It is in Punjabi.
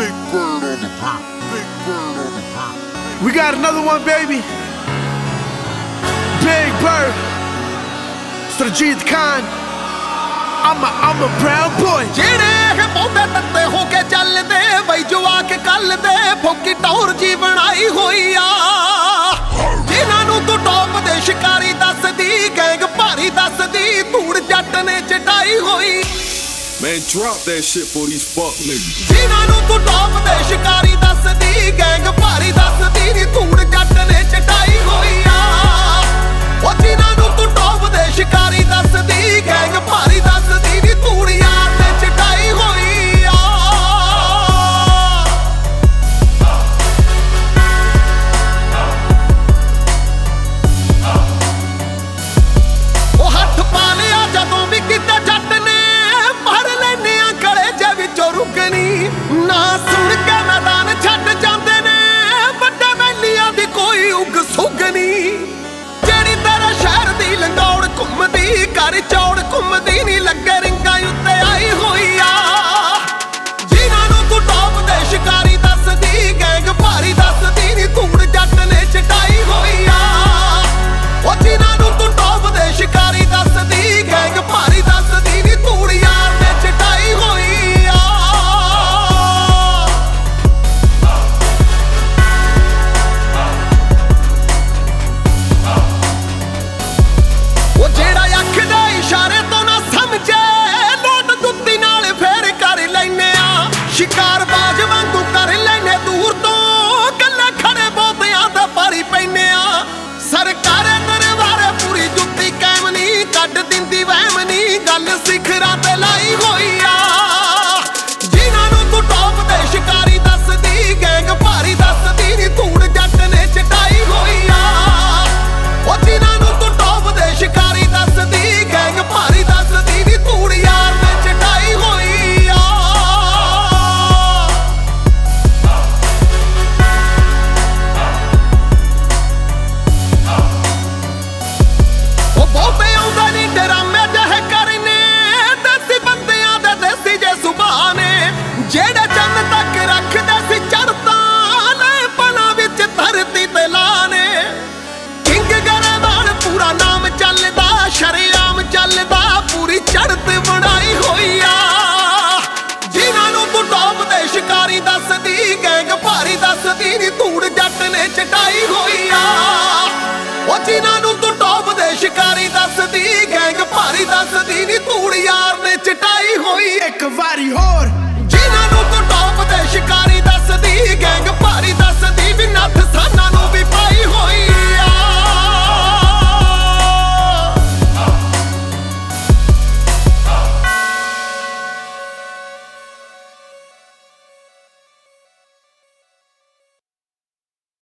Big Bird on the beat. Big Bird on the beat. We got another one, baby. Big Bird. Sarjeet Khan. I'm a brown boy. ਜਿਹੜੇ ਪੌਦੇ ਤੱਤੇ ਹੋ ਕੇ ਚੱਲਦੇ ਬਈ ਜਵਾ ਕੇ ਕੱਲ ਦੇ ਫੋਕੀ ਟੌਰ ਜੀ ਬਣਾਈ ਹੋਈ ਆ ਜਿਨ੍ਹਾਂ ਨੂੰ ਤੂੰ ਟੌਪ ਦੇ ਸ਼ਿਕਾਰੀ ਦੱਸਦੀ ਗੈਂਗ ਭਾਰੀ ਦੱਸਦੀ ਧੂੜ ਜੱਟ ਨੇ ਚਟਾਈ ਹੋਈ Man, drop that shit for these fuck niggas. ਜਿਨ੍ਹਾਂ ਨੂੰ ਤੂੰ ਟੌਪ ਦੇ ਸ਼ਿਕਾਰੀ ਦੱਸਦੀ ਗੈਂਗ ਭਾਰੀ ਦੱਸਦੀ ਨੀ ਧੂੜ ਜੱਟ ਨੇ ਚਟਾਈ ਹੋਈ ਆ ਉਹ ਜਿਨ੍ਹਾਂ ਨੂੰ ਤੂੰ ਟੌਪ ਦੇ ਸ਼ਿਕਾਰੀ ਦੱਸਦੀ ਗੈਂਗ ਭਾਰੀ ਦੱਸਦੀ ਨੀ ਧੂੜ ਯਾਰ ਨੇ ਚਟਾਈ ਹੋਈ ਆ ਉਹ ਹੱਥ ਪਾ ਲਿਆ ਜਦੋਂ ਵੀ ਕਿਤੇ ਜੱਟ ਨੇ ਭਰ ਲੈਨੇ ਆ ਗਲੇ ਜੇ ਵਿੱਚੋਂ ਰੁਕਣੀ ਨਾ ਸੁਣ ਕੇ ਮੈਦਾਨ ਛੱਡ ਜਾਂਦੇ ਨੇ ਵੱਡੇ ਮੈਲੀਆਂ ਦੀ ਕੋਈ ਉਗ ਸੁਗਣੀ ਜਿਹੜੀ ਤੇਰੇ ਸ਼ਹਿਰ ਦੀ ਲੰਗੌੜ ਘੁੰਮਦੀ ਕਰ ਚੌੜ ਘੁੰਮਦੀ ਨੀ ਲੱਗੇ ਰਿੰਗਾਂ ਉੱਤੇ ਆਈ ਹੋਈ ਆ ਜਿਨ੍ਹਾਂ ਨੂੰ ਤੂੰ ਟੌਪ ਦੇ ਸ਼ਿਕਾਰੀ ਦੱਸਦੀ ਗੈਂਗ ਭਾਰੀ ਦੱਸਦੀ ਨੀ ਧੂੜ ਜੱਟ ਨੇ ਚਟਾਈ ਹੋਈ ਆ ਉਹ ਜਿਨ੍ਹਾਂ ਨੂੰ ਤੂੰ ਟੌਪ ਦੇ ਸ਼ਿਕਾਰੀ ਦੱਸਦੀ ਗੈਂਗ ਭਾਰੀ ਦੱਸਦੀ ਨੀ ਧੂੜ ਯਾਰ ਨੇ ਚਟਾਈ ਹੋਈ ਆ ਉਹ ਜਿਹੜਾ ਅੱਖ ਦੇ ਇਸ਼ਾਰੇ ਤੋਂ ਨਾ ਸਮਝੇ ਲੋਟ ਜੁੱਤੀ ਨਾਲ ਫੇਰ ਕਰ ਲੈਨੇ ਆ ਸ਼ਿਕਾਰ ਬਾਜ ਵਾਂਗੂ ਕਰ ਲੈਨੇ ਦੂਰ ਤੋਂ ਗੱਲਾਂ ਖੜੇ ਬੋਤਿਆਂ ਤੇ ਪਾਰੀ ਪੈਨੇ ਆ ਸਰਕਾਰੇ ਦਰਬਾਰੇ ਪੂਰੀ ਜੁੱਤੀ ਕਾਇਮ ਨਹੀਂ ਕੱਢ ਦਿੰਦੀ ਵਹਿਮ ਨਹੀਂ ਗੱਲ ਸਿਖਰਾਂ ਤੇ ਲਾਈ ਹੋਈ ਆ ਜਿਨ੍ਹਾਂ ਨੂੰ ਤੂੰ ਟੌਪ ਦੇ ਸ਼ਿਕਾਰੀ ਦੱਸਦੀ ਗੈਂਗ ਭਾਰੀ ਦੱਸਦੀ ਨੀ ਧੂੜ ਜੱਟ ਨੇ ਚਟਾਈ ਹੋਈ ਆ ਉਹ ਜਿਨ੍ਹਾਂ ਨੂੰ ਤੂੰ ਟੌਪ ਦੇ ਸ਼ਿਕਾਰੀ ਦੱਸਦੀ ਗੈਂਗ ਭਾਰੀ ਦੱਸਦੀ ਨੀ ਧੂੜ ਯਾਰ ਨੇ ਚਟਾਈ ਹੋਈ ਆ ਉਹ ਬਹੁਤੇ ਆਉਂਦੇ ਨੀ ਡਰਾਮੇ ਜਿਹੇ ਕਰਨੇ ਦੇਸੀ ਬੰਦਿਆਂ ਦੇ ਦੇਸੀ ਜੇ ਸੁਭਾਅ ਨੇ ਜਿਹੜੇ ਚੰਨ ਤੱਕ ਰੱਖਦੇ ਸੀ ਚੜ੍ਹਤਾਂ ਲੈ ਪਲਾਂ ਵਿੱਚ ਧਰਤੀ ਤੇ ਲਾਣੇ ਕਿੰਗ ਗਰੇਵਾਲ ਪੂਰਾ ਨਾਮ ਚੱਲਦਾ ਸ਼ਰੇਆਮ ਚੱਲਦਾ ਪੂਰੀ ਚੜ੍ਹਤ ਬਣਾਈ ਹੋਈ ਆ ਜਿਨ੍ਹਾਂ ਨੂੰ ਤੂੰ ਟੌਪ ਦੇ ਸ਼ਿਕਾਰੀ ਦੱਸਦੀ ਗੈਂਗ ਭਾਰੀ ਦੱਸਦੀ ਨੀ ਧੂੜ ਜੱਟ ਨੇ ਚਟਾਈ ਹੋਈ ਆ ਉਹ ਜਿਨ੍ਹਾਂ ਨੂੰ ਤੂੰ ਟੌਪ ਦੇ ਸ਼ਿਕਾਰੀ ਦੱਸਦੀ ਗੈਂਗ ਭਾਰੀ ਦੱਸਦੀ ਨੀ ਧੂੜ ਯਾਰ ਨੇ ਚਟਾਈ ਹੋਈ ਇੱਕ ਵਾਰੀ ਹੋਰ